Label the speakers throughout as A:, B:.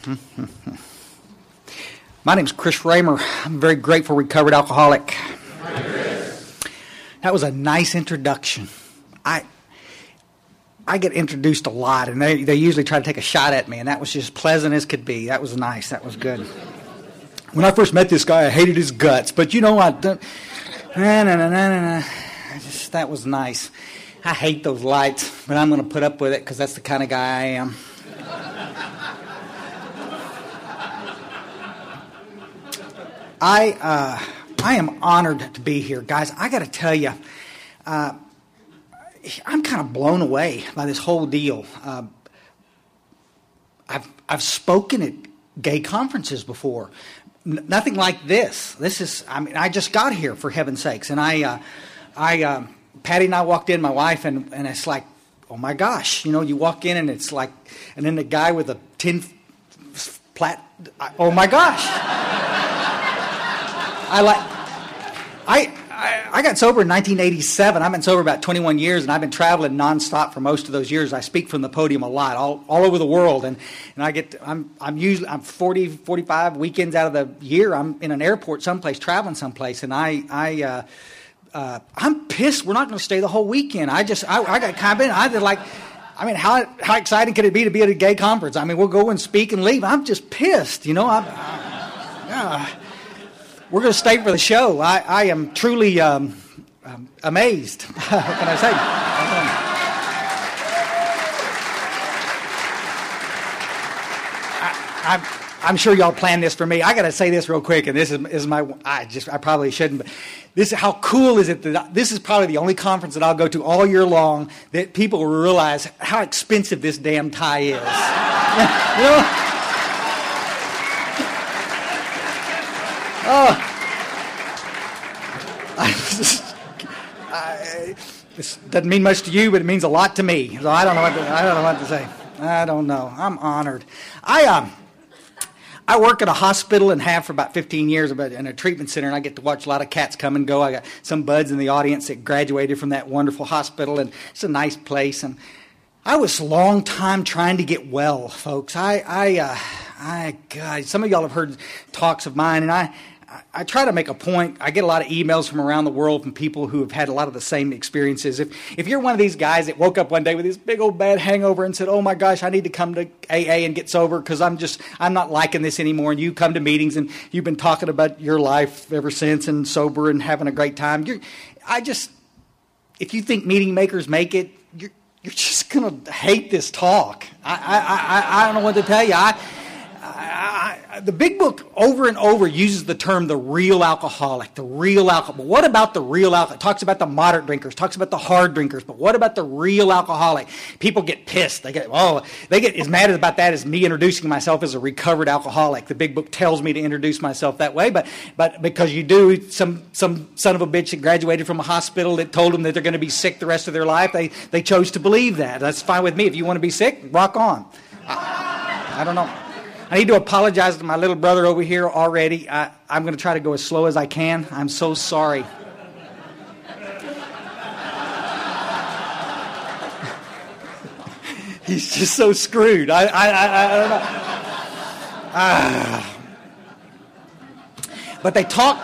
A: My name is Chris Raymer. I'm a very grateful recovered alcoholic. That was a nice introduction. I get introduced a lot, and they usually try to take a shot at me, and that was just pleasant as could be. That was nice. That was good. When I first met this guy, I hated his guts, but you know, that was nice. I hate those lights, but I'm going to put up with it because that's the kind of guy I am. I am honored to be here, guys. I got to tell you, I'm kind of blown away by this whole deal. I've spoken at gay conferences before. Nothing like this. I just got here, for heaven's sakes, and Patty and I walked in, my wife, and it's like, oh my gosh, you walk in and it's like, and then the guy with a tin plat, oh my gosh. I got sober in 1987. I've been sober about 21 years, and I've been traveling nonstop for most of those years. I speak from the podium a lot, all over the world, and I'm 45 weekends out of the year. I'm in an airport someplace, traveling someplace, and I'm pissed. We're not going to stay the whole weekend. I got kind of how exciting could it be to be at a gay conference? I mean, we'll go and speak and leave. I'm just pissed, We're going to stay for the show. I am truly amazed. What can I say? I'm sure y'all planned this for me. I got to say this real quick, and this is my. I probably shouldn't, but this how cool is it that this is probably the only conference that I'll go to all year long that people will realize how expensive this damn tie is. This doesn't mean much to you, but it means a lot to me. So I don't know what to say. I don't know. I'm honored. I work at a hospital and have for about 15 years in a treatment center, and I get to watch a lot of cats come and go. I got some buds in the audience that graduated from that wonderful hospital, and it's a nice place. And I was a long time trying to get well, folks. God, some of y'all have heard talks of mine, and I try to make a point. I get a lot of emails from around the world from people who have had a lot of the same experiences. If you're one of these guys that woke up one day with this big old bad hangover and said, oh my gosh, I need to come to AA and get sober because I'm not liking this anymore, and you come to meetings and you've been talking about your life ever since and sober and having a great time, if you think meeting makers make it, you're just going to hate this talk. I don't know what to tell you. The big book over and over uses the term the real alcoholic, the real alcoholic. But what about the real alcoholic? It talks about the moderate drinkers, talks about the hard drinkers, but what about the real alcoholic? People get pissed. They get as mad about that as me introducing myself as a recovered alcoholic. The big book tells me to introduce myself that way, but because you do, some son of a bitch that graduated from a hospital that told them that they're going to be sick the rest of their life, they chose to believe that. That's fine with me. If you want to be sick, rock on. I don't know. I need to apologize to my little brother over here already. I'm going to try to go as slow as I can. I'm so sorry. He's just so screwed. I don't know. But they talk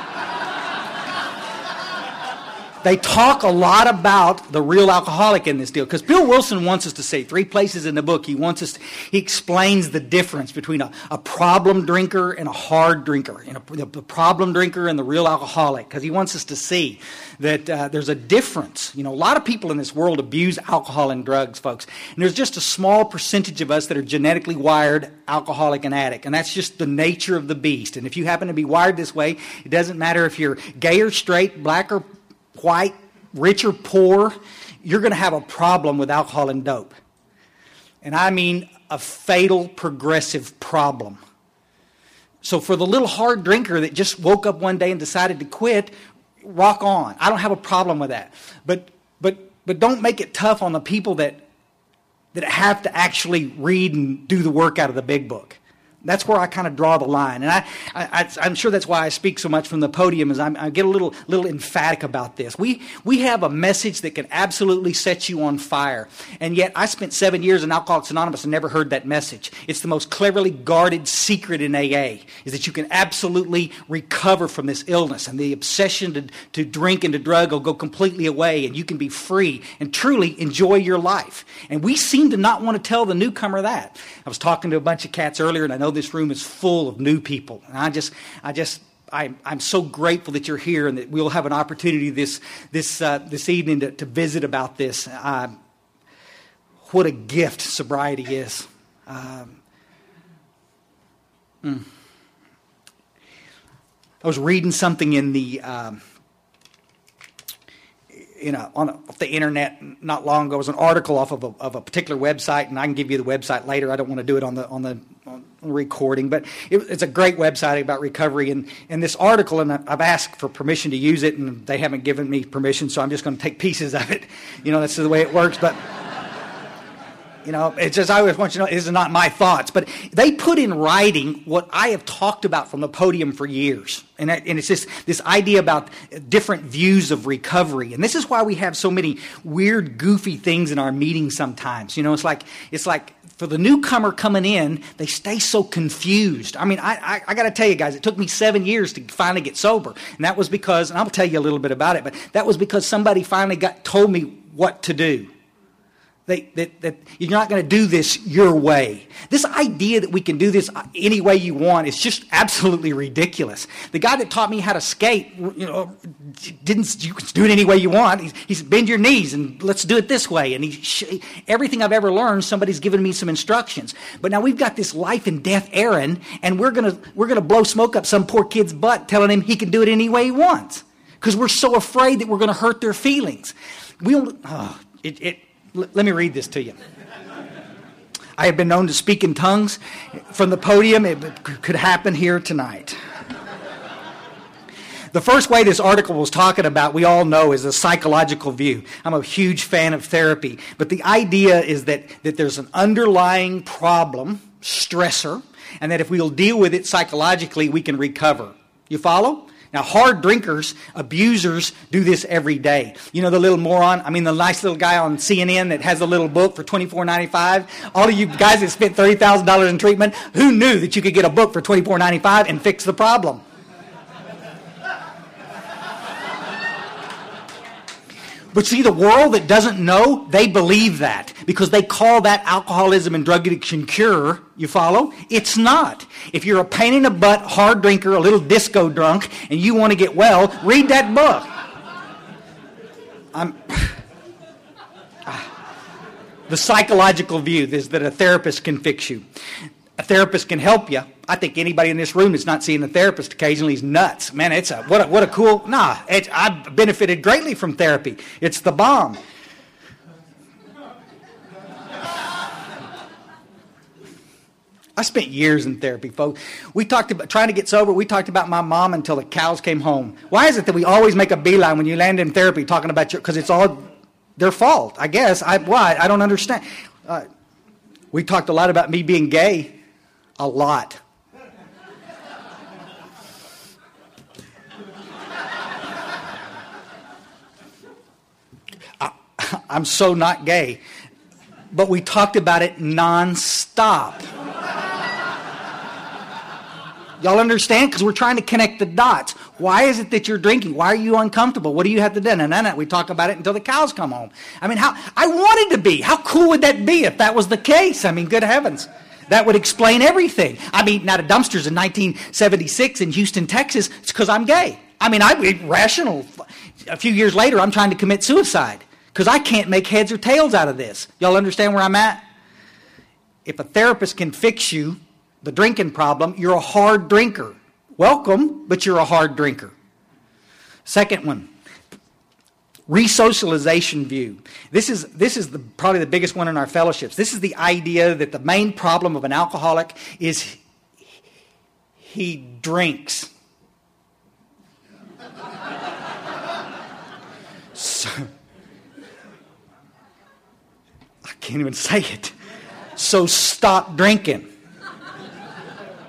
A: a lot about the real alcoholic in this deal, because Bill Wilson wants us to see 3 places in the book. He explains the difference between a problem drinker and a hard drinker, the problem drinker and the real alcoholic, because he wants us to see that there's a difference. A lot of people in this world abuse alcohol and drugs, folks, and there's just a small percentage of us that are genetically wired alcoholic and addict, and that's just the nature of the beast. And if you happen to be wired this way, it doesn't matter if you're gay or straight, black or white, rich or poor, you're going to have a problem with alcohol and dope. And I mean a fatal progressive problem. So for the little hard drinker that just woke up one day and decided to quit, rock on. I don't have a problem with that. But don't make it tough on the people that have to actually read and do the work out of the big book. That's where I kind of draw the line. And I'm sure that's why I speak so much from the podium, is I get a little emphatic about this. We have a message that can absolutely set you on fire. And yet I spent 7 years in Alcoholics Anonymous and never heard that message. It's the most cleverly guarded secret in AA, is that you can absolutely recover from this illness. And the obsession to drink and to drug will go completely away, and you can be free and truly enjoy your life. And we seem to not want to tell the newcomer that. I was talking to a bunch of cats earlier, and I know this room is full of new people. And I'm so grateful that you're here and that we'll have an opportunity this evening to visit about this. What a gift sobriety is. I was reading something in the off the internet not long ago. It was an article off of a particular website, and I can give you the website later. I don't want to do it on the recording, but it's a great website about recovery. And this article, and I've asked for permission to use it, and they haven't given me permission, so I'm just going to take pieces of it. That's the way it works. But it's just, I always want you to know, this is not my thoughts, but they put in writing what I have talked about from the podium for years. And it's just this idea about different views of recovery. And this is why we have so many weird, goofy things in our meetings sometimes. It's like for the newcomer coming in, they stay so confused. I mean, I got to tell you guys, it took me 7 years to finally get sober. And that was because, and I'll tell you a little bit about it, but that was because somebody finally told me what to do. That you're not going to do this your way. This idea that we can do this any way you want is just absolutely ridiculous. The guy that taught me how to skate, you can do it any way you want. He's bend your knees and let's do it this way. And everything I've ever learned, somebody's given me some instructions. But now we've got this life and death errand, and we're gonna blow smoke up some poor kid's butt, telling him he can do it any way he wants, because we're so afraid that we're going to hurt their feelings. Let me read this to you. I have been known to speak in tongues from the podium. It could happen here tonight. The first way this article was talking about, we all know, is a psychological view. I'm a huge fan of therapy. But the idea is that there's an underlying problem, stressor, and that if we'll deal with it psychologically, we can recover. You follow? Now, hard drinkers, abusers, do this every day. The little moron, the nice little guy on CNN that has a little book for $24.95. All of you guys that spent $30,000 in treatment, who knew that you could get a book for $24.95 and fix the problem? But see, the world that doesn't know, they believe that, because they call that alcoholism and drug addiction cure. You follow? It's not. If you're a pain in the butt, hard drinker, a little disco drunk, and you want to get well, read that book. The psychological view is that a therapist can fix you. A therapist can help you. I think anybody in this room that's not seeing a therapist occasionally is nuts. Man, what a cool... I've benefited greatly from therapy. It's the bomb. I spent years in therapy, folks. We talked about trying to get sober. We talked about my mom until the cows came home. Why is it that we always make a beeline when you land in therapy talking about because it's all their fault, I guess. Why? I don't understand. We talked a lot about me being gay. A lot. I'm so not gay. But we talked about it nonstop. Y'all understand? Because we're trying to connect the dots. Why is it that you're drinking? Why are you uncomfortable? What do you have to do? And then we talk about it until the cows come home. How I wanted to be. How cool would that be if that was the case? Good heavens. That would explain everything. Out of dumpsters in 1976 in Houston, Texas, it's because I'm gay. I'm rational. A few years later, I'm trying to commit suicide because I can't make heads or tails out of this. Y'all understand where I'm at? If a therapist can fix you, the drinking problem, you're a hard drinker. Welcome, but you're a hard drinker. Second one, resocialization view. This is probably the biggest one in our fellowships. This is the idea that the main problem of an alcoholic is he drinks. So, I can't even say it. So stop drinking.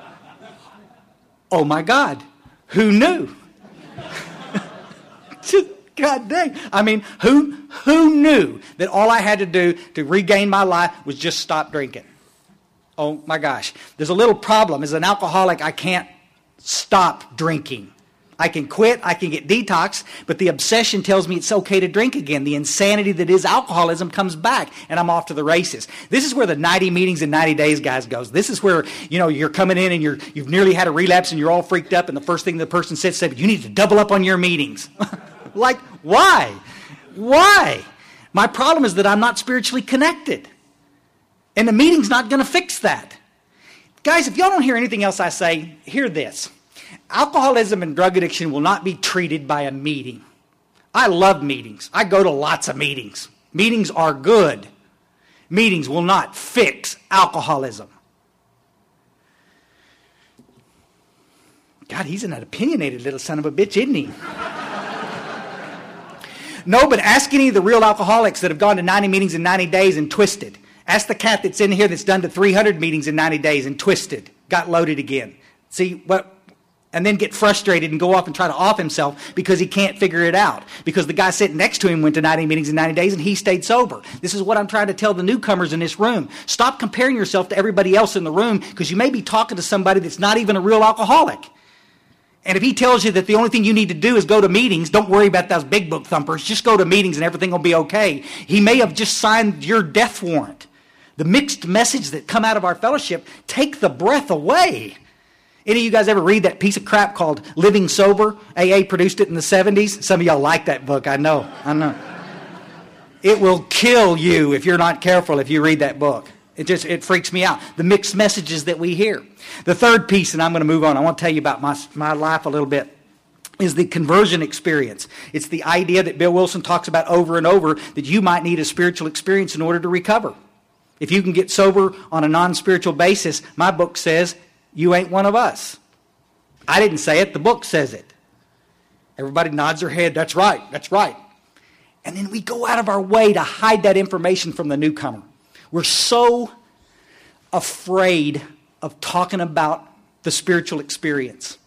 A: Oh my God, who knew? Just, God dang. I mean, who knew that all I had to do to regain my life was just stop drinking? Oh my gosh. There's a little problem. As an alcoholic, I can't stop drinking. I can quit, I can get detox, but the obsession tells me it's okay to drink again. The insanity that is alcoholism comes back, and I'm off to the races. This is where the 90 meetings in 90 days, guys, goes. This is where, you're coming in and you've nearly had a relapse and you're all freaked up, and the first thing the person says, you need to double up on your meetings. Like, why? Why? My problem is that I'm not spiritually connected. And the meeting's not going to fix that. Guys, if y'all don't hear anything else I say, hear this. Alcoholism and drug addiction will not be treated by a meeting. I love meetings. I go to lots of meetings. Meetings are good. Meetings will not fix alcoholism. God, he's an opinionated little son of a bitch, isn't he? No, but ask any of the real alcoholics that have gone to 90 meetings in 90 days and twisted. Ask the cat that's in here that's done to 300 meetings in 90 days and twisted, got loaded again. See what? And then get frustrated and go off and try to off himself because he can't figure it out. Because the guy sitting next to him went to 90 meetings in 90 days and he stayed sober. This is what I'm trying to tell the newcomers in this room. Stop comparing yourself to everybody else in the room, because you may be talking to somebody that's not even a real alcoholic. And if he tells you that the only thing you need to do is go to meetings, don't worry about those big book thumpers, just go to meetings and everything will be okay. He may have just signed your death warrant. The mixed message that come out of our fellowship take the breath away. Any of you guys ever read that piece of crap called Living Sober? AA produced it in the 70s. Some of y'all like that book, I know. It will kill you if you're not careful if you read that book. It freaks me out. The mixed messages that we hear. The third piece, and I'm going to move on, I want to tell you about my life a little bit, is the conversion experience. It's the idea that Bill Wilson talks about over and over, that you might need a spiritual experience in order to recover. If you can get sober on a non-spiritual basis, my book says, you ain't one of us. I didn't say it, the book says it. Everybody nods their head, that's right, that's right. And then we go out of our way to hide that information from the newcomer. We're so afraid of talking about the spiritual experience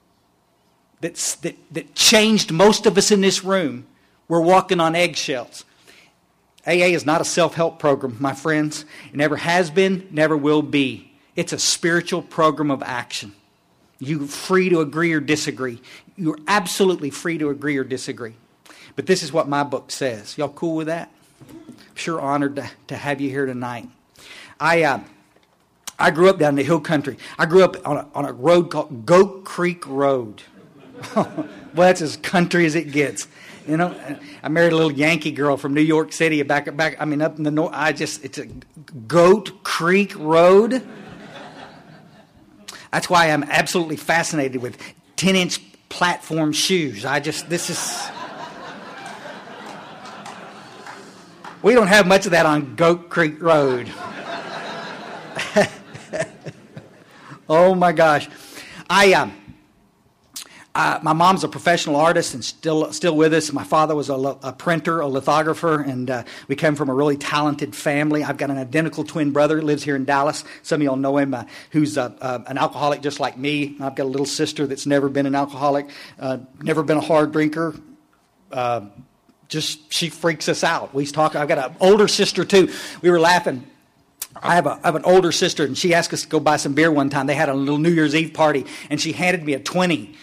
A: that changed most of us in this room. We're walking on eggshells. AA is not a self-help program, my friends. It never has been, never will be. It's a spiritual program of action. You're free to agree or disagree. You're absolutely free to agree or disagree. But this is what my book says. Y'all cool with that? I'm sure honored to have you here tonight. I grew up down in the hill country. I grew up on a road called Goat Creek Road. Well, that's as country as it gets. I married a little Yankee girl from New York City up in the north. It's a Goat Creek Road. That's why I'm absolutely fascinated with 10-inch platform shoes. We don't have much of that on Goat Creek Road. Oh my gosh. My mom's a professional artist and still with us. My father was a printer, a lithographer, and we came from a really talented family. I've got an identical twin brother who lives here in Dallas. Some of y'all know him, who's an alcoholic just like me. I've got a little sister that's never been an alcoholic, never been a hard drinker. She freaks us out. I've got an older sister too. We were laughing. I have an older sister, and she asked us to go buy some beer one time. They had a little New Year's Eve party, and she handed me a 20.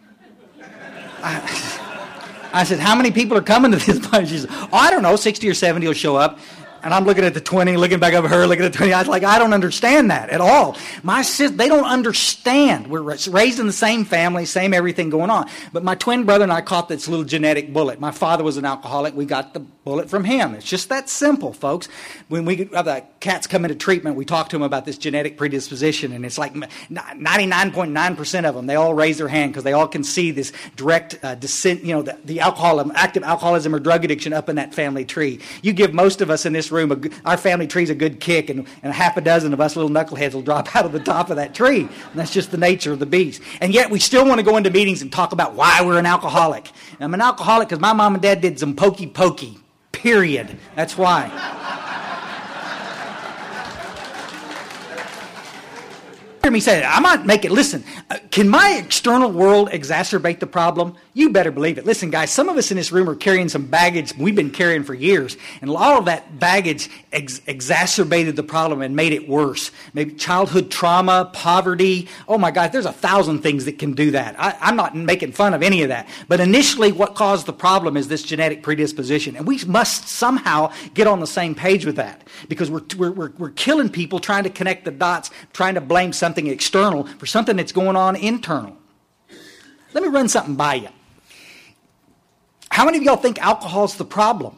A: I said, how many people are coming to this party? She said, I don't know, 60 or 70 will show up. And I'm looking at the 20, looking back over her, looking at the 20. I was like, I don't understand that at all. My sister, they don't understand. We're raised in the same family, same everything going on. But my twin brother and I caught this little genetic bullet. My father was an alcoholic. We got the bullet from him. It's just that simple, folks. When we have the cats come into treatment, we talk to them about this genetic predisposition. And it's like 99.9% of them, they all raise their hand because they all can see this direct descent, the active alcoholism or drug addiction up in that family tree. You give most of us in this room, our family tree's a good kick, and a half a dozen of us little knuckleheads will drop out of the top of that tree. And that's just the nature of the beast. And yet we still want to go into meetings and talk about why we're an alcoholic. And I'm an alcoholic because my mom and dad did some pokey, period. That's why. Hear me say that. I might make it. Listen, can my external world exacerbate the problem? You better believe it. Listen, guys, some of us in this room are carrying some baggage we've been carrying for years, and all of that baggage exacerbated the problem and made it worse. Maybe childhood trauma, poverty. Oh my God, there's 1,000 things that can do that. I'm not making fun of any of that. But initially, what caused the problem is this genetic predisposition, and we must somehow get on the same page with that, because we're killing people trying to connect the dots, trying to blame something external for something that's going on internal. Let me run something by you. How many of y'all think alcohol's the problem?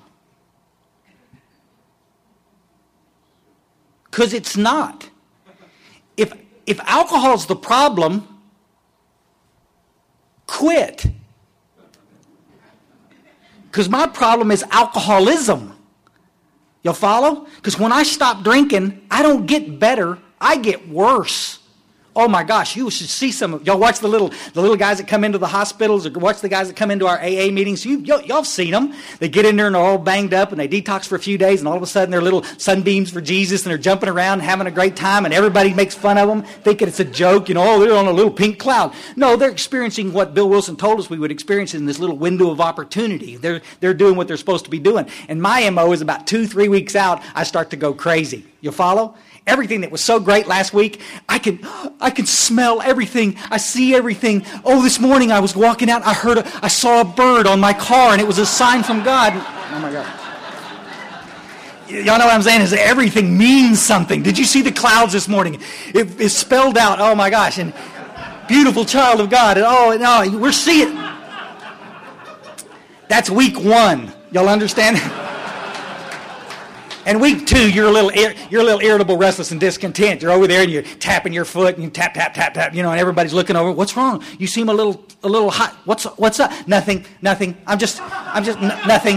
A: Because it's not. If alcohol's the problem, quit. Because my problem is alcoholism. Y'all follow? Because when I stop drinking, I don't get better, I get worse. Oh my gosh, you should see some of y'all watch the little guys that come into the hospitals, or watch the guys that come into our AA meetings. Y'all have seen them. They get in there and they're all banged up and they detox for a few days, and all of a sudden they're little sunbeams for Jesus and they're jumping around having a great time, and everybody makes fun of them thinking it's a joke, oh, they're on a little pink cloud. No, they're experiencing what Bill Wilson told us we would experience in this little window of opportunity. They're doing what they're supposed to be doing. And my MO is about 2-3 weeks out, I start to go crazy. You follow? Everything that was so great last week, I can smell everything. I see everything. Oh, this morning I was walking out. I saw a bird on my car, and it was a sign from God. Oh my God! Y'all know what I'm saying? Is that everything means something. Did you see the clouds this morning? It's spelled out. Oh my gosh! And beautiful child of God. And oh no, we're seeing. That's week 1. Y'all understand? And week 2, you're a little irritable, restless, and discontent. You're over there and you're tapping your foot and you tap, tap, tap, tap, and everybody's looking over. What's wrong? You seem a little hot. What's up? Nothing. I'm just nothing.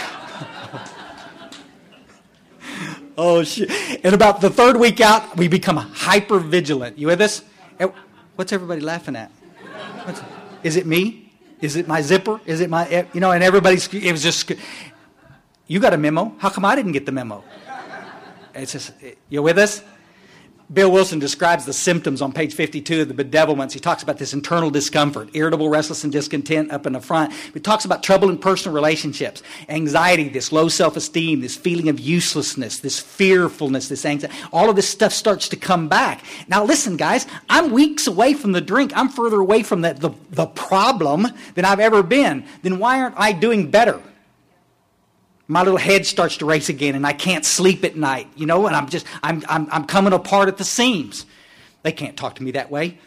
A: Oh shit! And about the 3rd week out, we become hyper vigilant. You with us? What's everybody laughing at? Is it me? Is it my zipper? Is it my? And everybody's. It was just. You got a memo? How come I didn't get the memo? It's just, you with us? Bill Wilson describes the symptoms on page 52 of the bedevilments. He talks about this internal discomfort, irritable, restless, and discontent up in the front. He talks about trouble in personal relationships, anxiety, this low self-esteem, this feeling of uselessness, this fearfulness, this anxiety. All of this stuff starts to come back. Now listen, guys, I'm weeks away from the drink. I'm further away from the problem than I've ever been. Then why aren't I doing better? My little head starts to race again, and I can't sleep at night, and I'm coming apart at the seams. They can't talk to me that way.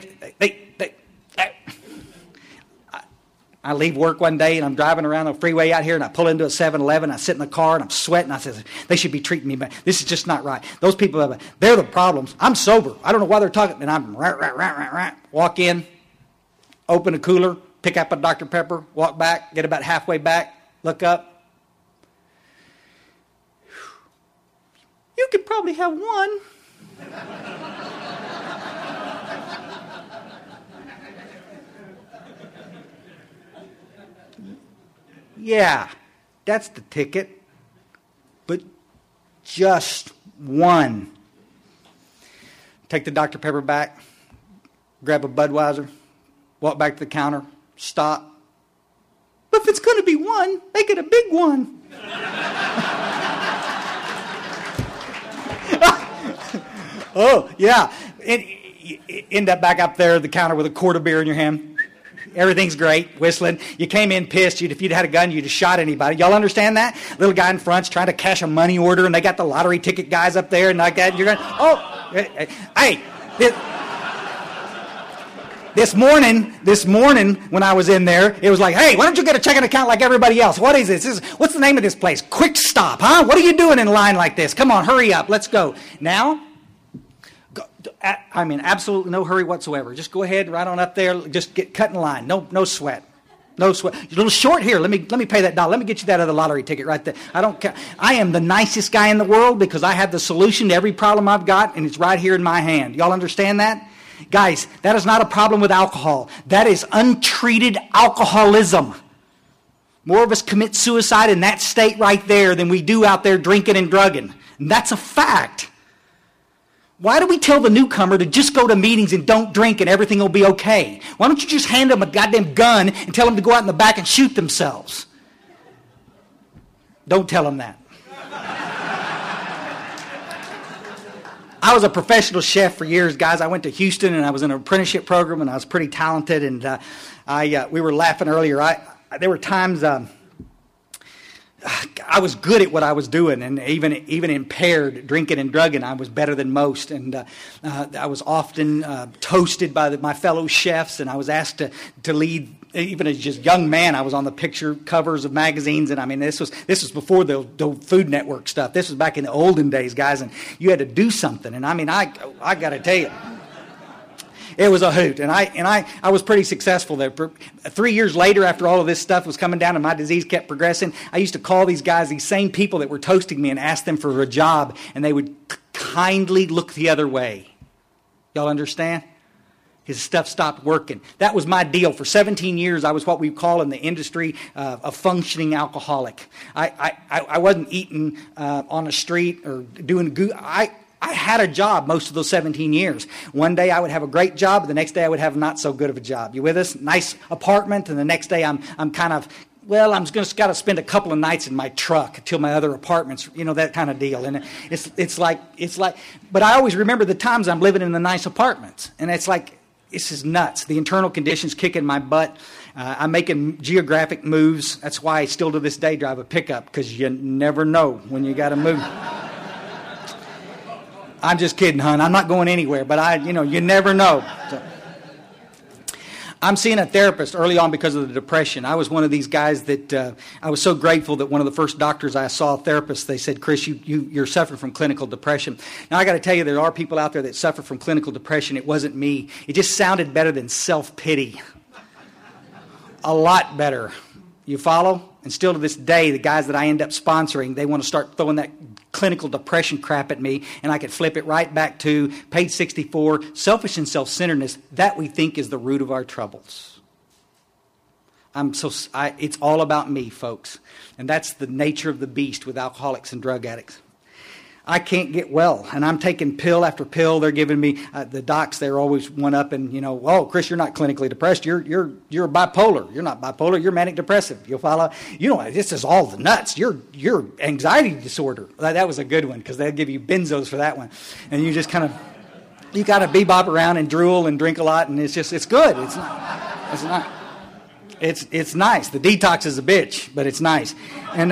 A: I leave work one day, and I'm driving around the freeway out here, and I pull into a 7-Eleven. I sit in the car, and I'm sweating. I said, they should be treating me better. This is just not right. Those people, they're the problems. I'm sober. I don't know why they're talking. And I'm walk in, open a cooler, pick up a Dr. Pepper, walk back, get about halfway back, look up. You could probably have one. Yeah, that's the ticket. But just one. Take the Dr. Pepper back, grab a Budweiser, walk back to the counter, stop. But if it's going to be one, make it a big one. Oh, yeah. End up back up there at the counter with a quart of beer in your hand. Everything's great, whistling. You came in pissed. If you'd had a gun, you'd have shot anybody. Y'all understand that? Little guy in front's trying to cash a money order, and they got the lottery ticket guys up there and like that. And you're going, oh, hey. This morning when I was in there, it was like, hey, why don't you get a checking account like everybody else? What is this? What's the name of this place? Quick Stop, huh? What are you doing in line like this? Come on, hurry up. Let's go. Now, absolutely no hurry whatsoever. Just go ahead, right on up there. Just cut in line. No sweat. No sweat. You're a little short here. Let me pay that $1. Let me get you that other lottery ticket right there. I don't care. I am the nicest guy in the world because I have the solution to every problem I've got, and it's right here in my hand. Y'all understand that? Guys, that is not a problem with alcohol. That is untreated alcoholism. More of us commit suicide in that state right there than we do out there drinking and drugging. And that's a fact. Why do we tell the newcomer to just go to meetings and don't drink and everything will be okay? Why don't you just hand them a goddamn gun and tell them to go out in the back and shoot themselves? Don't tell them that. I was a professional chef for years, guys. I went to Houston and I was in an apprenticeship program and I was pretty talented. And we were laughing earlier. There were times I was good at what I was doing, and even impaired, drinking and drugging, I was better than most. And I was often toasted by my fellow chefs, and I was asked to lead. Even as just young man, I was on the picture covers of magazines, and I mean, this was before the Food Network stuff. This was back in the olden days, guys, and you had to do something. And I mean, I got to tell you, it was a hoot, and I was pretty successful there. 3 years later, after all of this stuff was coming down and my disease kept progressing, I used to call these guys, these same people that were toasting me, and ask them for a job, and they would kindly look the other way. Y'all understand? His stuff stopped working. That was my deal. For 17 years, I was what we call in the industry a functioning alcoholic. I wasn't eating on the street or doing I had a job most of those 17 years. One day I would have a great job, the next day I would have not so good of a job. You with us? Nice apartment, and the next day I'm kind of, well, I'm just got to spend a couple of nights in my truck until my other apartments, that kind of deal. And it's like, but I always remember the times I'm living in the nice apartments, and it's like, this is nuts. The internal conditions kicking my butt. I'm making geographic moves. That's why I still to this day drive a pickup, because you never know when you got to move. I'm just kidding, hon. I'm not going anywhere, but you never know. So, I'm seeing a therapist early on because of the depression. I was one of these guys that I was so grateful that one of the first doctors I saw, a therapist, they said, Chris, you're suffering from clinical depression. Now, I got to tell you, there are people out there that suffer from clinical depression. It wasn't me. It just sounded better than self-pity. A lot better. You follow? And still to this day, the guys that I end up sponsoring, they want to start throwing that clinical depression crap at me, and I could flip it right back to page 64, selfish and self-centeredness, that we think is the root of our troubles. It's all about me, folks. And that's the nature of the beast with alcoholics and drug addicts. I can't get well, and I'm taking pill after pill. They're giving me, the docs, they're always one up and, oh, Chris, you're not clinically depressed. You're bipolar. You're not bipolar. You're manic depressive. You'll follow. This is all the nuts. You're anxiety disorder. That was a good one, because they'll give you benzos for that one. And you just kind of, you got to bebop around and drool and drink a lot, and it's good. It's not. It's nice. The detox is a bitch, but it's nice. And,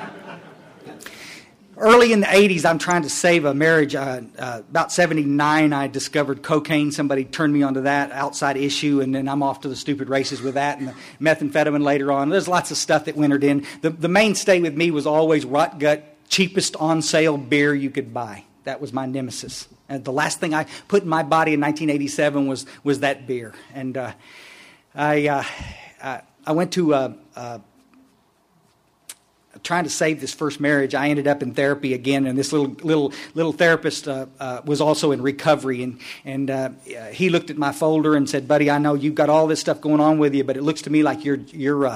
A: early in the 80s, I'm trying to save a marriage. About 79, I discovered cocaine. Somebody turned me onto that outside issue, and then I'm off to the stupid races with that, and the methamphetamine later on. There's lots of stuff that entered in. The mainstay with me was always rot gut, cheapest on sale beer you could buy. That was my nemesis. And the last thing I put in my body in 1987 was that beer. And I went to trying to save this first marriage. I ended up in therapy again, and this little therapist was also in recovery, and he looked at my folder and said, "Buddy, I know you've got all this stuff going on with you, but it looks to me like you're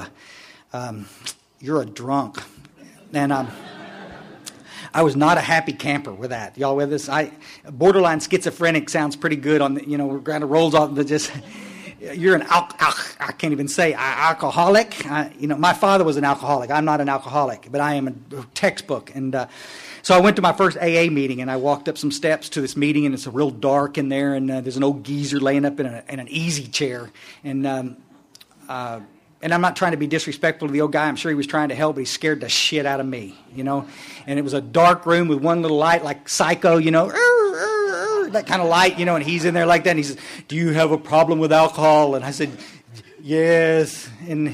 A: a drunk." And I was not a happy camper with that. Y'all with us? Borderline schizophrenic sounds pretty good on the, kind of rolls off, but just. You're I can't even say alcoholic. My father was an alcoholic. I'm not an alcoholic, but I am a textbook. And so I went to my first AA meeting, and I walked up some steps to this meeting, and it's real dark in there, and there's an old geezer laying up in an easy chair. And I'm not trying to be disrespectful to the old guy. I'm sure he was trying to help, but he scared the shit out of me, And it was a dark room with one little light, like Psycho, that kind of light, and he's in there like that, and he says, "Do you have a problem with alcohol?" And I said, "Yes." And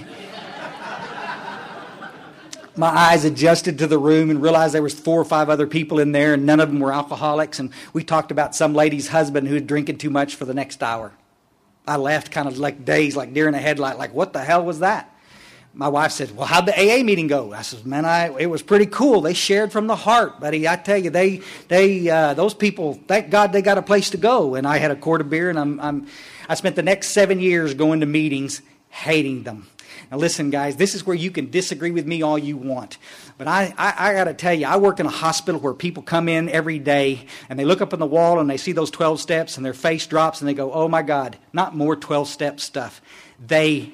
A: my eyes adjusted to the room and realized there was 4 or 5 other people in there, and none of them were alcoholics. And we talked about some lady's husband who had drinking too much for the next hour. I left kind of like dazed, like deer in a headlight, like, what the hell was that? My wife said, "Well, how'd the AA meeting go?" I said, "Man, it was pretty cool. They shared from the heart, buddy. I tell you, those people, thank God they got a place to go." And I had a quart of beer, and I spent the next 7 years going to meetings, hating them. Now listen, guys, this is where you can disagree with me all you want. But I got to tell you, I work in a hospital where people come in every day and they look up on the wall and they see those 12 steps and their face drops and they go, oh my God, not more 12-step stuff. They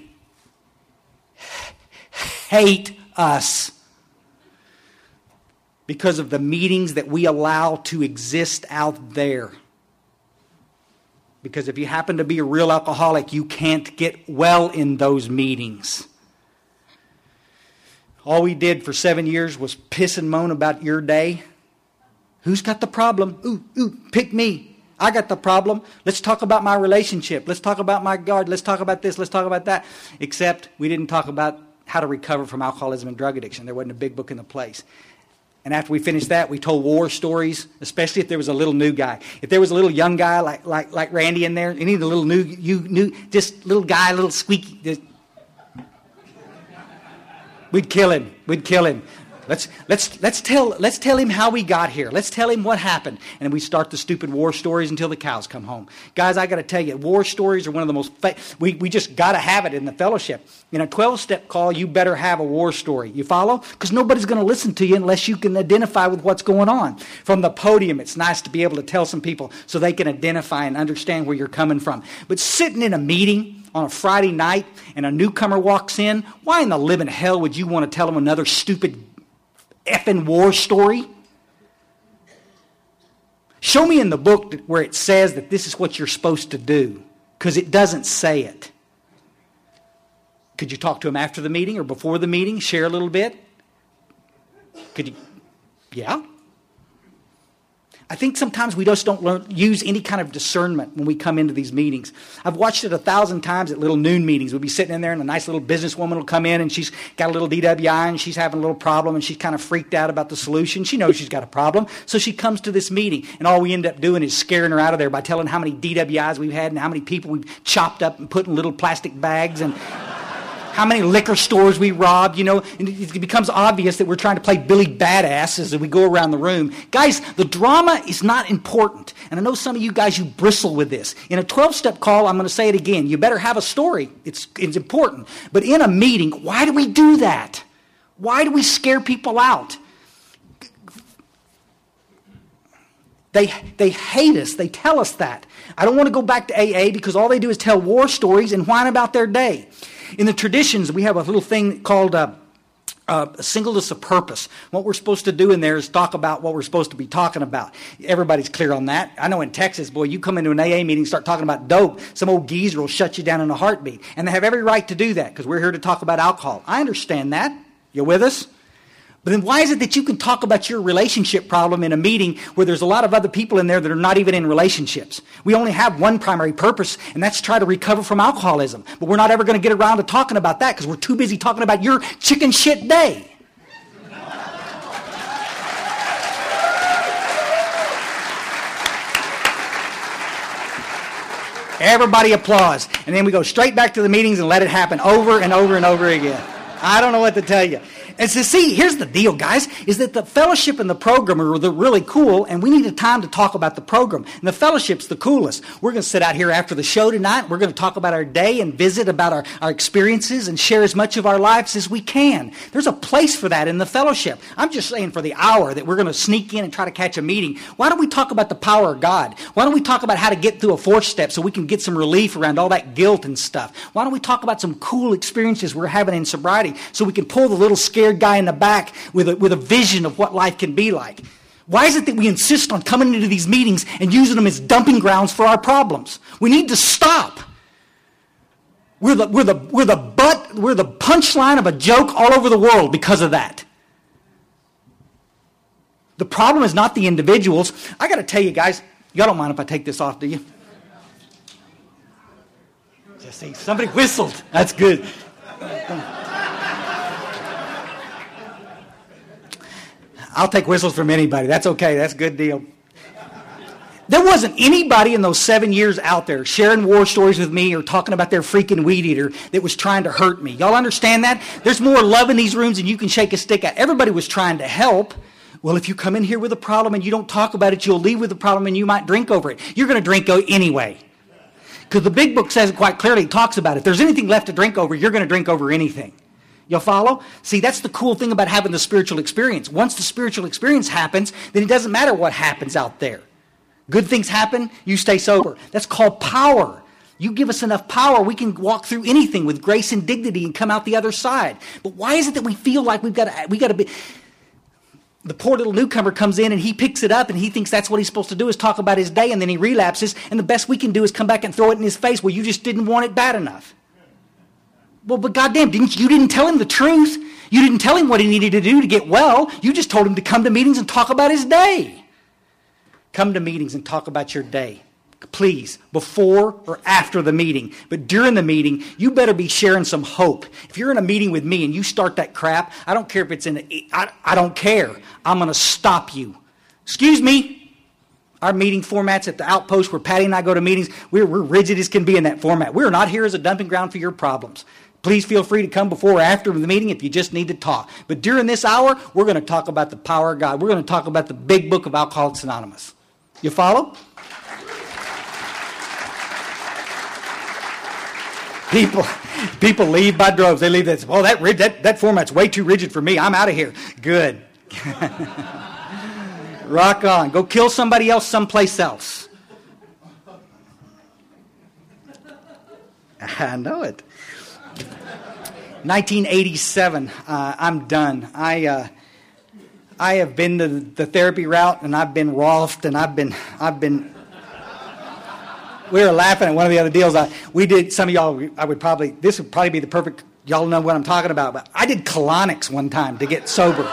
A: hate us because of the meetings that we allow to exist out there. Because if you happen to be a real alcoholic, you can't get well in those meetings. All we did for 7 years was piss and moan about your day. Who's got the problem? Ooh, pick me. I got the problem. Let's talk about my relationship. Let's talk about my God. Let's talk about this. Let's talk about that. Except we didn't talk about how to recover from alcoholism and drug addiction. There wasn't a big book in the place. And after we finished that, we told war stories, especially if there was a little new guy. If there was a little young guy like Randy in there, any of the little just little guy, little squeaky, we'd kill him. We'd kill him. Let's tell him how we got here. Let's tell him what happened. And then we start the stupid war stories until the cows come home. Guys, I got to tell you, war stories are one of the most... We just got to have it in the fellowship. In a 12-step call, you better have a war story. You follow? Because nobody's going to listen to you unless you can identify with what's going on. From the podium, it's nice to be able to tell some people so they can identify and understand where you're coming from. But sitting in a meeting on a Friday night and a newcomer walks in, why in the living hell would you want to tell them another stupid effing war story? Show me in the book where it says that this is what you're supposed to do, because it doesn't say it. Could you talk to him after the meeting or before the meeting, share a little bit? Could you? Yeah. I think sometimes we just don't use any kind of discernment when we come into these meetings. I've watched it 1,000 times at little noon meetings. We'll be sitting in there and a nice little businesswoman will come in and she's got a little DWI and she's having a little problem and she's kind of freaked out about the solution. She knows she's got a problem. So she comes to this meeting and all we end up doing is scaring her out of there by telling how many DWIs we've had and how many people we've chopped up and put in little plastic bags and how many liquor stores we robbed, and it becomes obvious that we're trying to play Billy Badass as we go around the room. Guys, the drama is not important. And I know some of you guys, you bristle with this. In a 12-step call, I'm going to say it again, you better have a story. It's important. But in a meeting, why do we do that? Why do we scare people out? They hate us. They tell us that. I don't want to go back to AA because all they do is tell war stories and whine about their day. In the traditions, we have a little thing called singleness of purpose. What we're supposed to do in there is talk about what we're supposed to be talking about. Everybody's clear on that. I know in Texas, boy, you come into an AA meeting and start talking about dope, some old geezer will shut you down in a heartbeat. And they have every right to do that because we're here to talk about alcohol. I understand that. You with us? But then why is it that you can talk about your relationship problem in a meeting where there's a lot of other people in there that are not even in relationships? We only have one primary purpose, and that's to try to recover from alcoholism. But we're not ever going to get around to talking about that because we're too busy talking about your chicken shit day. Everybody applauds. And then we go straight back to the meetings and let it happen over and over and over again. I don't know what to tell you. And so see, here's the deal, guys, is that the fellowship and the program are really cool, and we need a time to talk about the program. And the fellowship's the coolest. We're going to sit out here after the show tonight. We're going to talk about our day and visit about our experiences and share as much of our lives as we can. There's a place for that in the fellowship. I'm just saying for the hour that we're going to sneak in and try to catch a meeting, why don't we talk about the power of God? Why don't we talk about how to get through a 4th step so we can get some relief around all that guilt and stuff? Why don't we talk about some cool experiences we're having in sobriety so we can pull the little scared guy in the back with a vision of what life can be like? Why is it that we insist on coming into these meetings and using them as dumping grounds for our problems? We need to stop. We're the punchline of a joke all over the world because of that. The problem is not the individuals. I got to tell you guys, y'all don't mind if I take this off, do you? Just see, somebody whistled. That's good. I'll take whistles from anybody. That's okay. That's a good deal. There wasn't anybody in those 7 years out there sharing war stories with me or talking about their freaking weed eater that was trying to hurt me. Y'all understand that? There's more love in these rooms than you can shake a stick at. Everybody was trying to help. Well, if you come in here with a problem and you don't talk about it, you'll leave with a problem and you might drink over it. You're going to drink anyway. Because the big book says it quite clearly. It talks about it. If there's anything left to drink over, you're going to drink over anything. You'll follow? See, that's the cool thing about having the spiritual experience. Once the spiritual experience happens, then it doesn't matter what happens out there. Good things happen, you stay sober. That's called power. You give us enough power, we can walk through anything with grace and dignity and come out the other side. But why is it that we feel like we got to be... The poor little newcomer comes in and he picks it up and he thinks that's what he's supposed to do is talk about his day, and then he relapses, and the best we can do is come back and throw it in his face. Well, you just didn't want it bad enough. Well, but goddamn, you didn't tell him the truth. You didn't tell him what he needed to do to get well. You just told him to come to meetings and talk about his day. Come to meetings and talk about your day. Please, before or after the meeting. But during the meeting, you better be sharing some hope. If you're in a meeting with me and you start that crap, I don't care if it's I don't care. I'm going to stop you. Excuse me. Our meeting formats at the Outpost where Patty and I go to meetings, we're rigid as can be in that format. We're not here as a dumping ground for your problems. Please feel free to come before or after the meeting if you just need to talk. But during this hour, we're going to talk about the power of God. We're going to talk about the big book of Alcoholics Anonymous. You follow? People leave by droves. They leave that. Oh, that format's way too rigid for me. I'm out of here. Good. Rock on. Go kill somebody else someplace else. I know it. 1987. I'm done. I have been the therapy route, and I've been rolfed, and I've been. We were laughing at one of the other deals we did. Some of y'all, this would probably be the perfect, y'all know what I'm talking about, but I did colonics one time to get sober.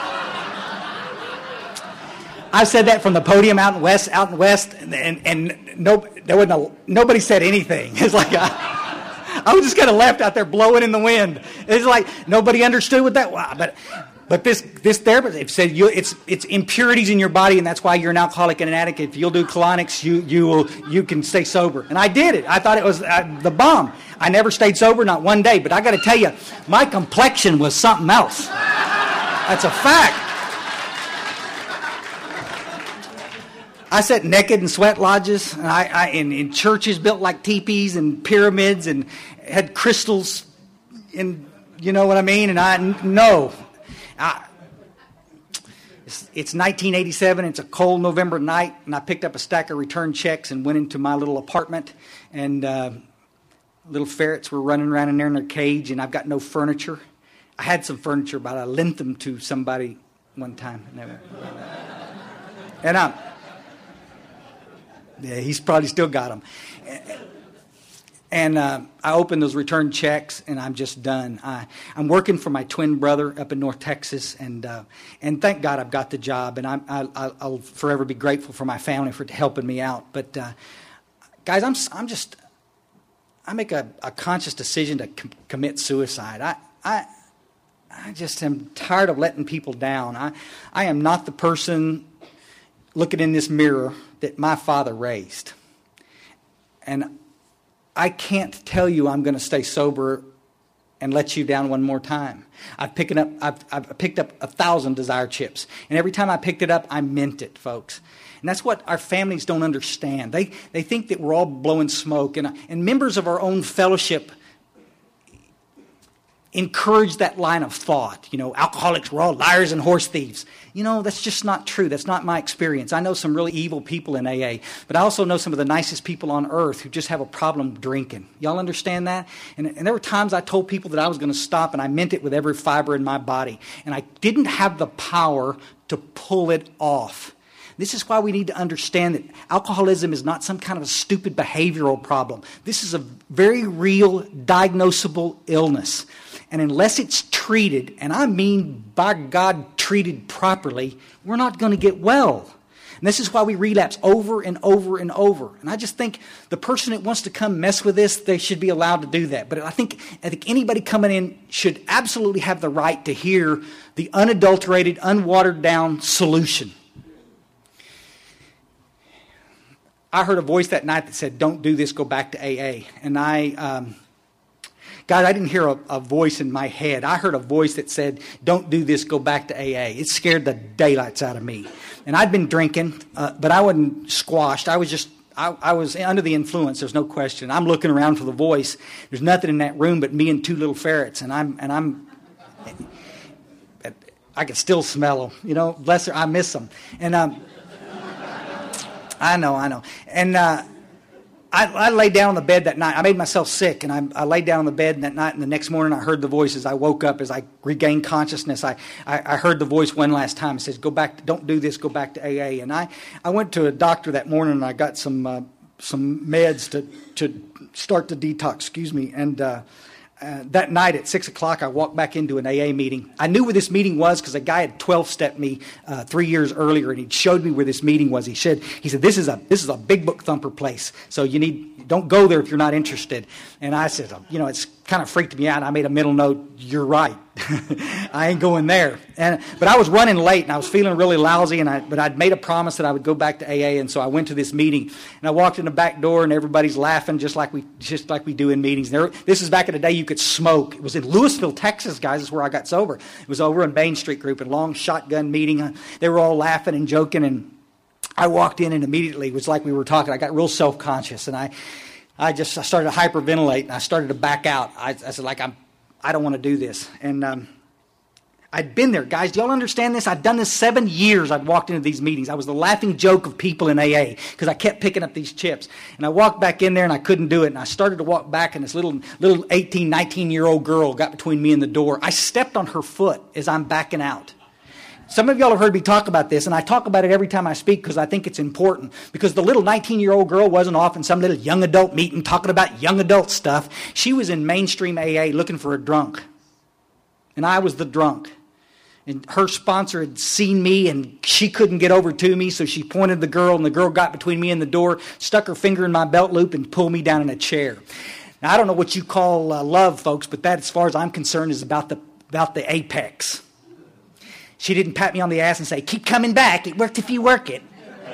A: I said that from the podium out in west, and nobody said anything. It's like I was just kind of left out there blowing in the wind. It's like nobody understood what that was. But this therapist said it's impurities in your body, and that's why you're an alcoholic and an addict. If you'll do colonics, you can stay sober. And I did it. I thought it was the bomb. I never stayed sober, not one day. But I got to tell you, my complexion was something else. That's a fact. I sat naked in sweat lodges, and in churches built like teepees and pyramids, and had crystals, and you know what I mean. And it's 1987. It's a cold November night, and I picked up a stack of return checks and went into my little apartment, and little ferrets were running around in there in their cage, and I've got no furniture. I had some furniture, but I lent them to somebody one time. And he's probably still got them. And I opened those return checks, and I'm just done. I'm working for my twin brother up in North Texas, and thank God I've got the job, and I'll forever be grateful for my family for helping me out. But guys, I make a conscious decision to commit suicide. I just am tired of letting people down. I am not the person looking in this mirror that my father raised. And I can't tell you I'm going to stay sober and let you down one more time. I've picked up 1,000 Desire chips. And every time I picked it up, I meant it, folks. And that's what our families don't understand. They think that we're all blowing smoke. And members of our own fellowship encourage that line of thought. You know, alcoholics, we're all liars and horse thieves. You know, that's just not true. That's not my experience. I know some really evil people in AA, but I also know some of the nicest people on earth who just have a problem drinking. Y'all understand that? And there were times I told people that I was going to stop, and I meant it with every fiber in my body. And I didn't have the power to pull it off. This is why we need to understand that alcoholism is not some kind of a stupid behavioral problem. This is a very real, diagnosable illness. And unless it's treated, and I mean, by God, treated properly, we're not going to get well. And this is why we relapse over and over and over. And I just think the person that wants to come mess with this, they should be allowed to do that. But I think anybody coming in should absolutely have the right to hear the unadulterated, unwatered down solution. I heard a voice that night that said, "Don't do this, go back to AA." And God, I didn't hear a voice in my head. I heard a voice that said, "Don't do this, go back to AA." It scared the daylights out of me. And I'd been drinking, but I wasn't squashed. I I was under the influence. There's no question. I'm looking around for the voice. There's nothing in that room but me and two little ferrets, and I can still smell them. You know, bless her, I miss them. And I know. And I laid down on the bed that night. I made myself sick, and I laid down on the bed that night, and the next morning I heard the voice as I woke up, as I regained consciousness. I heard the voice one last time. It says, "Go back, don't do this, go back to AA." And I went to a doctor that morning, and I got some meds to start the detox, and that night at 6 o'clock, I walked back into an AA meeting. I knew where this meeting was because a guy had 12-stepped me 3 years earlier, and he showed me where this meeting was. He said, "This is a big book thumper place, so don't go there if you're not interested." And I said, it's kind of freaked me out. I made a mental note, "You're right. I ain't going there." But I was running late, and I was feeling really lousy, but I'd made a promise that I would go back to AA, and so I went to this meeting. And I walked in the back door, and everybody's laughing just like we do in meetings. This is back in the day you could smoke. It was in Louisville, Texas, guys. That's where I got sober. It was over in Main Street Group, a long shotgun meeting. They were all laughing and joking, and I walked in, and immediately it was like we were talking. I got real self-conscious, and I started to hyperventilate, and I started to back out. I said, I don't want to do this. And I'd been there. Guys, do y'all understand this? I'd done this 7 years. I'd walked into these meetings. I was the laughing joke of people in AA because I kept picking up these chips. And I walked back in there, and I couldn't do it. And I started to walk back, and this little 18, 19-year-old girl got between me and the door. I stepped on her foot as I'm backing out. Some of y'all have heard me talk about this, and I talk about it every time I speak because I think it's important. Because the little 19-year-old girl wasn't off in some little young adult meeting talking about young adult stuff. She was in mainstream AA looking for a drunk. And I was the drunk. And her sponsor had seen me, and she couldn't get over to me, so she pointed the girl, and the girl got between me and the door, stuck her finger in my belt loop, and pulled me down in a chair. Now, I don't know what you call love, folks, but that, as far as I'm concerned, is about the apex. She didn't pat me on the ass and say, "Keep coming back. It worked if you work it."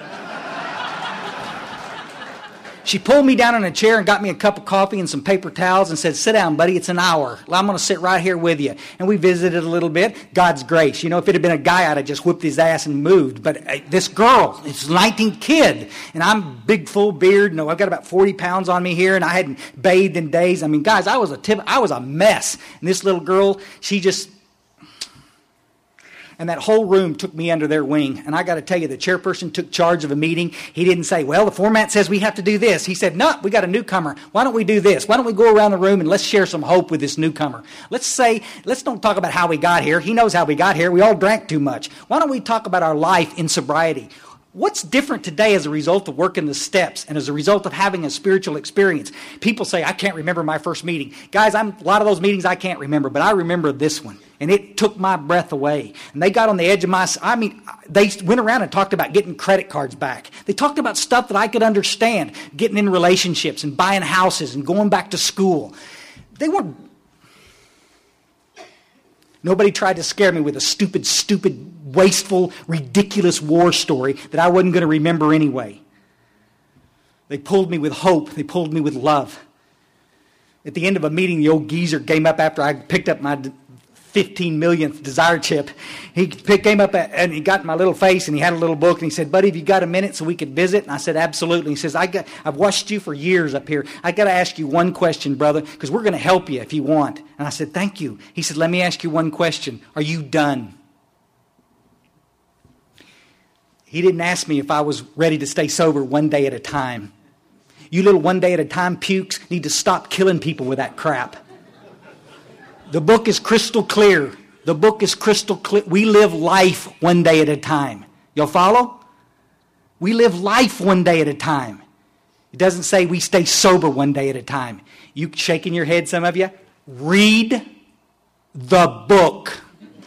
A: She pulled me down in a chair and got me a cup of coffee and some paper towels and said, "Sit down, buddy. It's an hour. I'm going to sit right here with you." And we visited a little bit. God's grace. If it had been a guy, I'd have just whipped his ass and moved. But this girl, it's a 19 kid, and I'm big, full beard. I've got about 40 pounds on me here, and I hadn't bathed in days. I mean, guys, I was a mess. And this little girl, and that whole room took me under their wing. And I got to tell you, the chairperson took charge of a meeting. He didn't say, "Well, the format says we have to do this." He said, "No, we got a newcomer. Why don't we do this? Why don't we go around the room and let's share some hope with this newcomer? Let's don't talk about how we got here. He knows how we got here. We all drank too much. Why don't we talk about our life in sobriety? What's different today as a result of working the steps and as a result of having a spiritual experience?" People say, "I can't remember my first meeting." Guys, a lot of those meetings I can't remember, but I remember this one. And it took my breath away. And they got on the edge of they went around and talked about getting credit cards back. They talked about stuff that I could understand, getting in relationships and buying houses and going back to school. Nobody tried to scare me with a stupid, wasteful, ridiculous war story that I wasn't going to remember anyway. They pulled me with hope. They pulled me with love. At the end of a meeting, the old geezer came up after I picked up my 15 millionth desire chip. He came up and he got in my little face, and he had a little book, and he said, "Buddy, have you got a minute so we could visit?" And I said, "Absolutely." He says, "I've watched you for years up here. I got to ask you one question, brother, because we're going to help you if you want." And I said, "Thank you." He said, "Let me ask you one question. Are you done?" He didn't ask me if I was ready to stay sober one day at a time. You little one day at a time pukes need to stop killing people with that crap. The book is crystal clear. The book is crystal clear. We live life one day at a time. Y'all follow? We live life one day at a time. It doesn't say we stay sober one day at a time. You shaking your head, some of you? Read the book.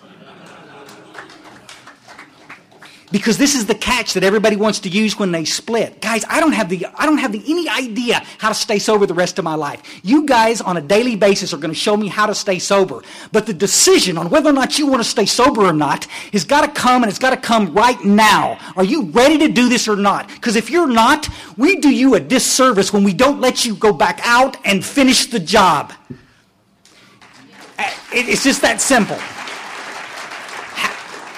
A: Because this is the catch that everybody wants to use when they split. Guys, I don't have any idea how to stay sober the rest of my life. You guys on a daily basis are going to show me how to stay sober. But the decision on whether or not you want to stay sober or not has got to come, and it's got to come right now. Are you ready to do this or not? Because if you're not, we do you a disservice when we don't let you go back out and finish the job. It's just that simple.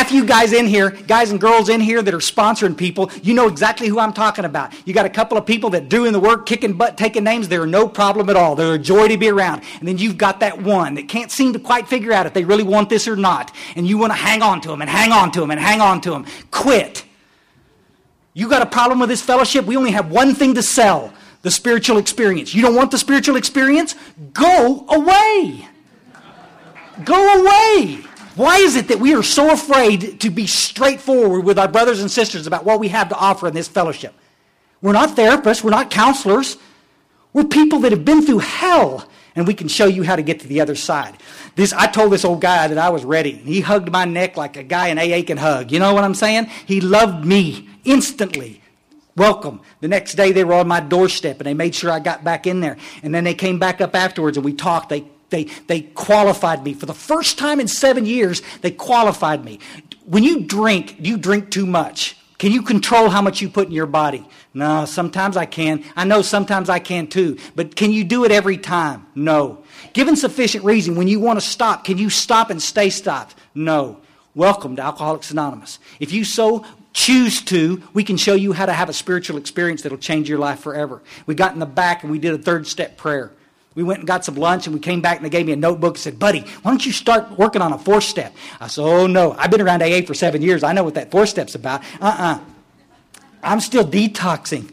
A: half you guys in here, guys and girls in here that are sponsoring people, you know exactly who I'm talking about. You got a couple of people that doing the work, kicking butt, taking names. They're no problem at all. They're a joy to be around. And then you've got that one that can't seem to quite figure out if they really want this or not. And you want to hang on to them and hang on to them and hang on to them. Quit. You got a problem with this fellowship? We only have one thing to sell, the spiritual experience. You don't want the spiritual experience? Go away. Go away. Why is it that we are so afraid to be straightforward with our brothers and sisters about what we have to offer in this fellowship? We're not therapists. We're not counselors. We're people that have been through hell, and we can show you how to get to the other side. I told this old guy that I was ready. He hugged my neck like a guy in AA can hug. You know what I'm saying? He loved me instantly. Welcome. The next day they were on my doorstep, and they made sure I got back in there. And then they came back up afterwards, and we talked. They qualified me. For the first time in 7 years, they qualified me. When you drink, do you drink too much? Can you control how much you put in your body? No, sometimes I can. I know sometimes I can too. But can you do it every time? No. Given sufficient reason, when you want to stop, can you stop and stay stopped? No. Welcome to Alcoholics Anonymous. If you so choose to, we can show you how to have a spiritual experience that will change your life forever. We got in the back and we did a 3rd-step prayer. We went and got some lunch, and we came back, and they gave me a notebook and said, buddy, why don't you start working on a 4th step? I said, oh, no. I've been around AA for 7 years. I know what that 4th step's about. I'm still detoxing.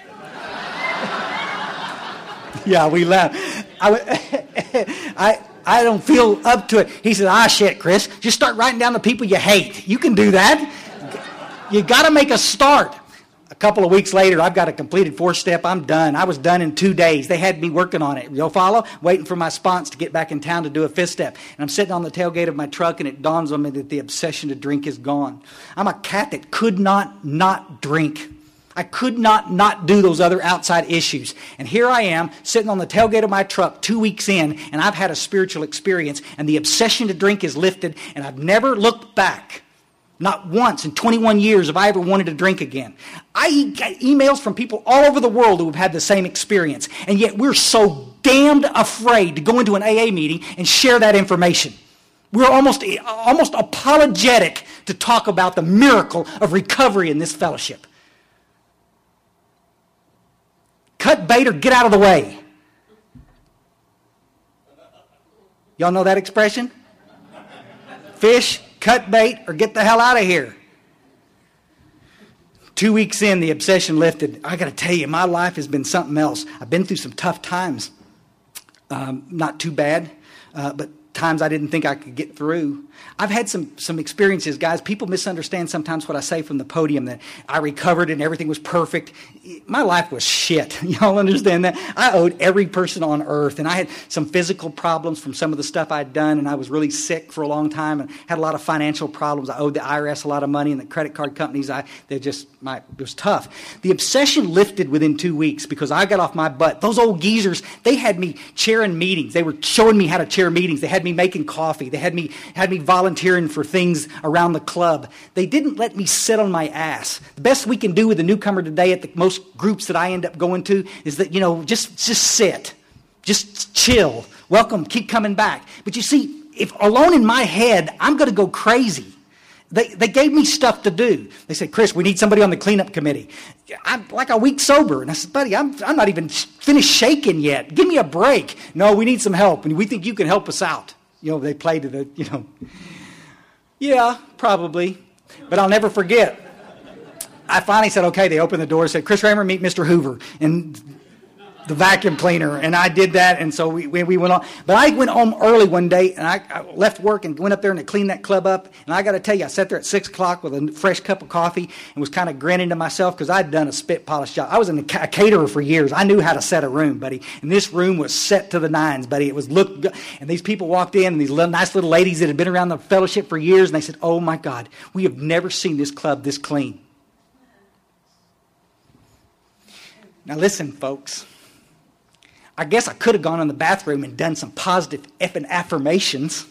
A: Yeah, we laughed. I don't feel up to it. He said, shit, Chris. Just start writing down the people you hate. You can do that. You got to make a start. A couple of weeks later, I've got a completed 4th step. I'm done. I was done in 2 days. They had me working on it. You'll follow? Waiting for my sponsor to get back in town to do a 5th step. And I'm sitting on the tailgate of my truck, and it dawns on me that the obsession to drink is gone. I'm a cat that could not drink. I could not do those other outside issues. And here I am, sitting on the tailgate of my truck 2 weeks in, and I've had a spiritual experience, and the obsession to drink is lifted, and I've never looked back. Not once in 21 years have I ever wanted to drink again. I get emails from people all over the world who have had the same experience. And yet we're so damned afraid to go into an AA meeting and share that information. We're almost apologetic to talk about the miracle of recovery in this fellowship. Cut bait or get out of the way. Y'all know that expression? Fish, cut bait, or get the hell out of here. 2 weeks in, the obsession lifted. I got to tell you, my life has been something else. I've been through some tough times. Not too bad, but times I didn't think I could get through. I've had some experiences, guys. People misunderstand sometimes what I say from the podium, that I recovered and everything was perfect. My life was shit. Y'all understand that? I owed every person on earth, and I had some physical problems from some of the stuff I'd done, and I was really sick for a long time and had a lot of financial problems. I owed the IRS a lot of money, and the credit card companies, it was tough. The obsession lifted within 2 weeks because I got off my butt. Those old geezers, they had me chairing meetings. They were showing me how to chair meetings. They had me making coffee. They had me volunteering for things around the club. They didn't let me sit on my ass. The best we can do with a newcomer today at the most groups that I end up going to is that, just sit. Just chill. Welcome. Keep coming back. But you see, if alone in my head, I'm going to go crazy. They gave me stuff to do. They said, Chris, we need somebody on the cleanup committee. I'm like a week sober. And I said, buddy, I'm not even finished shaking yet. Give me a break. No, we need some help. And we think you can help us out. They played to the, Yeah, probably. But I'll never forget. I finally said, okay. They opened the door and said, Chris Raymer, meet Mr. Hoover. And the vacuum cleaner, and I did that, and so we went on. But I went home early one day, and I left work and went up there and cleaned that club up. And I got to tell you, I sat there at 6 o'clock with a fresh cup of coffee and was kind of grinning to myself because I'd done a spit polish job. I was a caterer for years. I knew how to set a room, buddy. And this room was set to the nines, buddy. It was looked good. And these people walked in, and these nice little ladies that had been around the fellowship for years, and they said, oh, my God, we have never seen this club this clean. Now, listen, folks. I guess I could have gone in the bathroom and done some positive effing affirmations.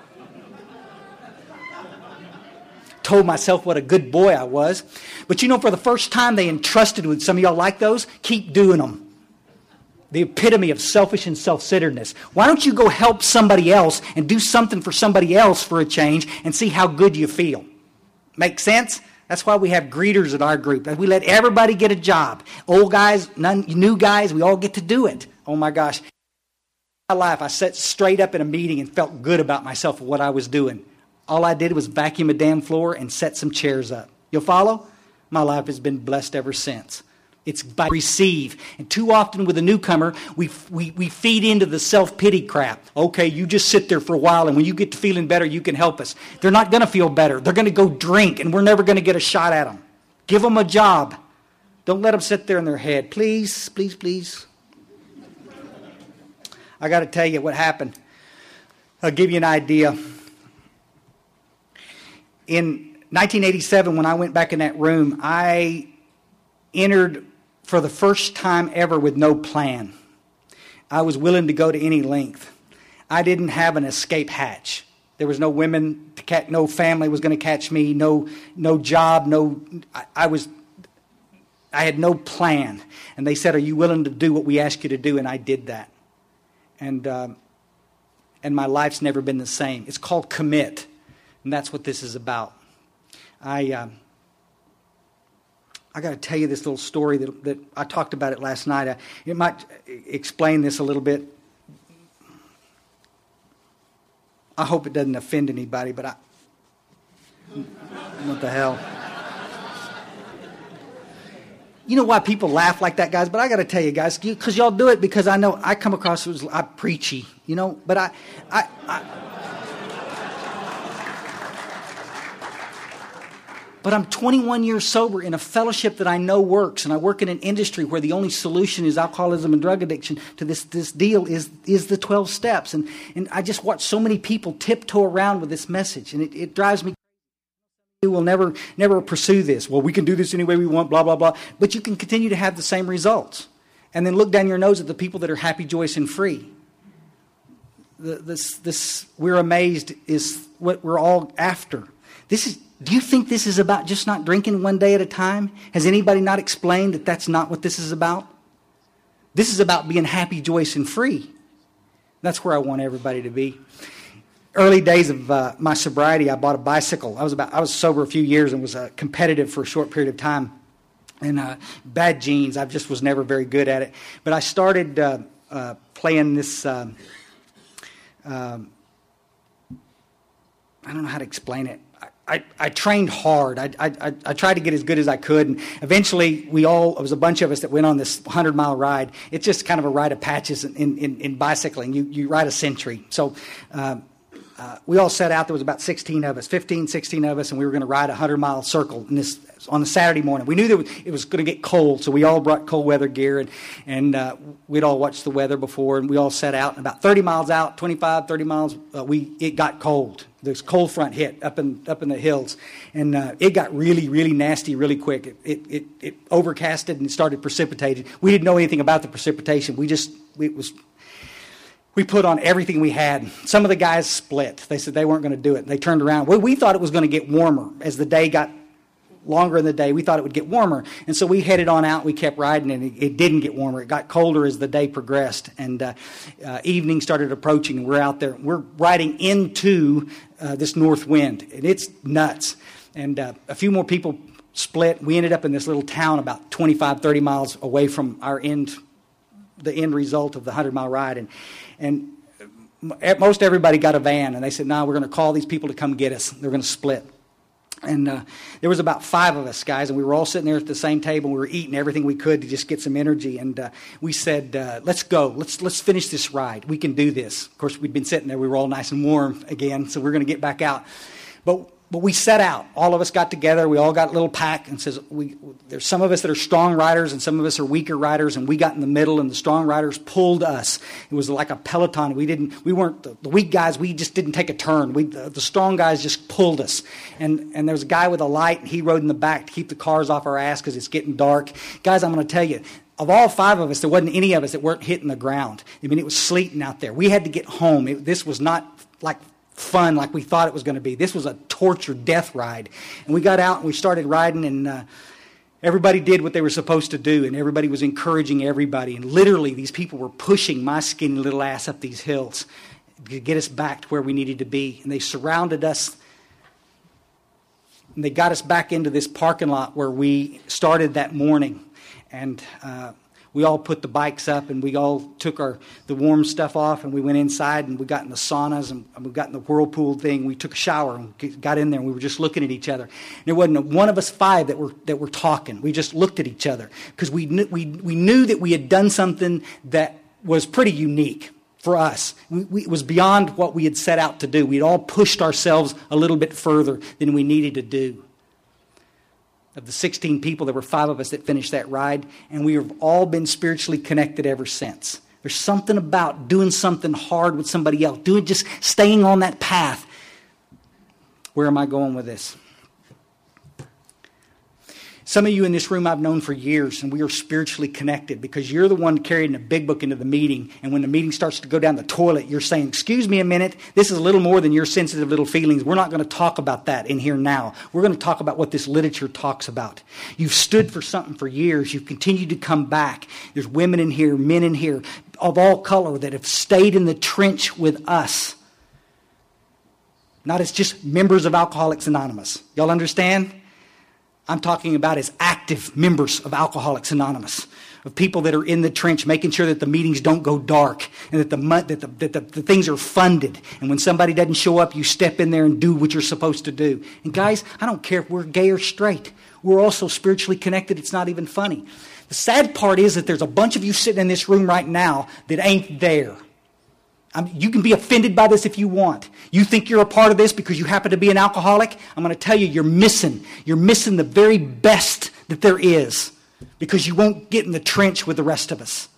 A: Told myself what a good boy I was. But for the first time they entrusted with some of y'all like those, keep doing them. The epitome of selfish and self-centeredness. Why don't you go help somebody else and do something for somebody else for a change and see how good you feel? Make sense? That's why we have greeters in our group. We let everybody get a job. Old guys, new guys, we all get to do it. Oh my gosh. In my life, I sat straight up in a meeting and felt good about myself and what I was doing. All I did was vacuum a damn floor and set some chairs up. You'll follow? My life has been blessed ever since. It's by receive. And too often with a newcomer, we feed into the self-pity crap. Okay, you just sit there for a while, and when you get to feeling better, you can help us. They're not going to feel better. They're going to go drink, and we're never going to get a shot at them. Give them a job. Don't let them sit there in their head. Please, please, please. I got to tell you what happened. I'll give you an idea. In 1987, when I went back in that room, I entered for the first time ever with no plan. I was willing to go to any length. I didn't have an escape hatch. There was no women, no family was going to catch me, no job, I had no plan. And they said, "Are you willing to do what we ask you to do?" And I did that. And my life's never been the same. It's called commit. And that's what this is about. I got to tell you this little story that I talked about it last night. It might explain this a little bit. I hope it doesn't offend anybody, but what the hell? You know why people laugh like that, guys? But I got to tell you, guys, because y'all do it because I know I come across as I'm preachy, but But I'm 21 years sober in a fellowship that I know works, and I work in an industry where the only solution is alcoholism and drug addiction to this deal is the 12 steps. And I just watch so many people tiptoe around with this message, and it drives me crazy. You will never pursue this. Well, we can do this any way we want, blah, blah, blah. But you can continue to have the same results. And then look down your nose at the people that are happy, joyous, and free. This we're amazed is what we're all after. Do you think this is about just not drinking one day at a time? Has anybody not explained that that's not what this is about? This is about being happy, joyous, and free. That's where I want everybody to be. Early days of my sobriety, I bought a bicycle. I was sober a few years and was competitive for a short period of time. And bad genes, I just was never very good at it. But I started playing this. I don't know how to explain it. I trained hard. I tried to get as good as I could. And eventually, it was a bunch of us that went on this 100-mile ride. It's just kind of a rite of passage in bicycling. You ride a century. So we all set out. There was about 16 of us, 15, 16 of us, and we were going to ride a 100-mile circle on a Saturday morning. We knew that it was going to get cold, so we all brought cold weather gear, and we'd all watched the weather before, and we all set out. And about 30 miles out, 25, 30 miles, it got cold. This cold front hit up in the hills, and it got really, really nasty really quick. It overcasted and it started precipitating. We didn't know anything about the precipitation. We put on everything we had. Some of the guys split. They said they weren't going to do it. They turned around. We thought it was going to get warmer as the day got longer in the day. We thought it would get warmer. And so we headed on out. We kept riding, and it didn't get warmer. It got colder as the day progressed. And evening started approaching, and we're out there. We're riding into this north wind, and it's nuts. And a few more people split. We ended up in this little town about 25, 30 miles away from the end result of the 100-mile ride. And most everybody got a van, and they said, "No, we're going to call these people to come get us. They're going to split." And there was about 5 of us, guys, and we were all sitting there at the same table. We were eating everything we could to just get some energy. And we said, let's go. Let's finish this ride. We can do this. Of course, we'd been sitting there. We were all nice and warm again, so we're going to get back out. But we set out. All of us got together. We all got a little pack, and says there's some of us that are strong riders and some of us are weaker riders, and we got in the middle, and the strong riders pulled us. It was like a peloton. We weren't the weak guys. We just didn't take a turn. The strong guys just pulled us. And there was a guy with a light, and he rode in the back to keep the cars off our ass because it's getting dark. Guys, I'm going to tell you, of all 5 of us, there wasn't any of us that weren't hitting the ground. I mean, it was sleeting out there. We had to get home. This was not like fun like we thought it was going to be. This was a torture death ride. And we got out and we started riding, and everybody did what they were supposed to do, and everybody was encouraging everybody. And literally these people were pushing my skinny little ass up these hills to get us back to where we needed to be. And they surrounded us And they got us back into this parking lot where we started that morning. And we all put the bikes up, and we all took the warm stuff off, and we went inside, and we got in the saunas, and we got in the whirlpool thing. We took a shower and got in there, and we were just looking at each other. And there wasn't one of us five that were talking. We just looked at each other because we knew that we had done something that was pretty unique for us. It was beyond what we had set out to do. We had all pushed ourselves a little bit further than we needed to do. Of the 16 people, there were 5 of us that finished that ride, and we have all been spiritually connected ever since. There's something about doing something hard with somebody else, just staying on that path. Where am I going with this? Some of you in this room I've known for years, and we are spiritually connected because you're the one carrying the big book into the meeting, and when the meeting starts to go down the toilet, you're saying, excuse me a minute, this is a little more than your sensitive little feelings. We're not going to talk about that in here now. We're going to talk about what this literature talks about. You've stood for something for years. You've continued to come back. There's women in here, men in here, of all color that have stayed in the trench with us. Not as just members of Alcoholics Anonymous. Y'all understand? I'm talking about as active members of Alcoholics Anonymous, of people that are in the trench, making sure that the meetings don't go dark and that the things are funded. And when somebody doesn't show up, you step in there and do what you're supposed to do. And guys, I don't care if we're gay or straight. We're also spiritually connected. It's not even funny. The sad part is that there's a bunch of you sitting in this room right now that ain't there. You can be offended by this if you want. You think you're a part of this because you happen to be an alcoholic? I'm going to tell you, you're missing the very best that there is because you won't get in the trench with the rest of us.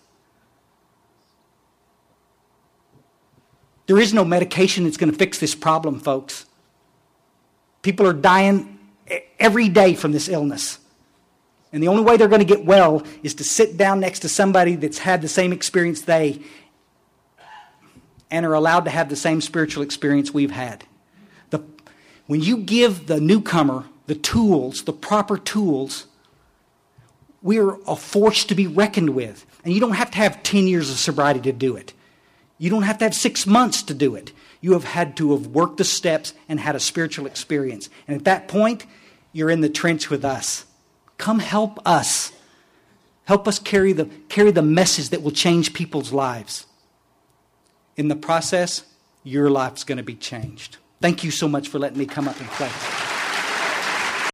A: There is no medication that's going to fix this problem, folks. People are dying every day from this illness. And the only way they're going to get well is to sit down next to somebody that's had the same experience they and are allowed to have the same spiritual experience we've had. When you give the newcomer the tools, the proper tools, we are a force to be reckoned with. And you don't have to have 10 years of sobriety to do it. You don't have to have 6 months to do it. You have had to have worked the steps and had a spiritual experience. And at that point, you're in the trench with us. Come help us. Help us carry the message that will change people's lives. In the process, your life's going to be changed. Thank you so much for letting me come up and play.